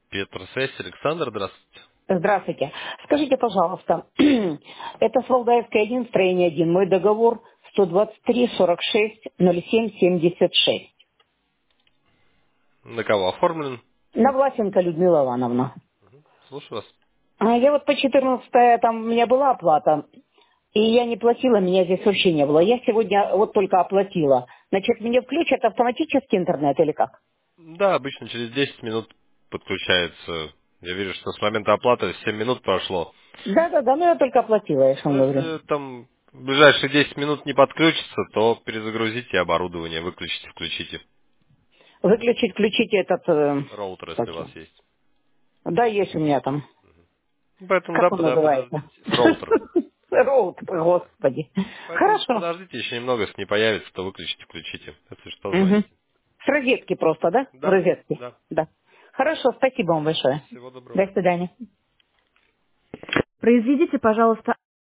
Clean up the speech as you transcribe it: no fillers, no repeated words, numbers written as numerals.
Петросвязь, Александр, здравствуйте. Здравствуйте. Скажите, пожалуйста, это с Валдаевской 1, строение 1, мой договор 123-46-07-76. На кого оформлен? Навласенко Людмила Ивановна. Слушаю вас. Я вот по 14 там у меня была оплата, и я не платила, меня здесь вообще не было. Я сегодня вот только оплатила. Значит, мне включат автоматически интернет или как? Да, обычно через 10 минут подключается. Я вижу, что с момента оплаты 7 минут прошло. Да-да-да, ну я только оплатила, я же Но вам говорю. если там в ближайшие 10 минут не подключится, то перезагрузите оборудование, выключите, включите. Выключить, включите этот... Роутер, если как у его? вас есть. Да, есть у меня там. Поэтому, Как он да, называется? подождите. Роутер. Роут, господи. Поэтому Хорошо. подождите, еще немного, если не появится, то выключите, включите. Если что, Мгм. звоните. С розетки просто, да? В Да, розетке. да. Да. Хорошо, спасибо вам большое. Всего доброго. До свидания. Произведите, пожалуйста,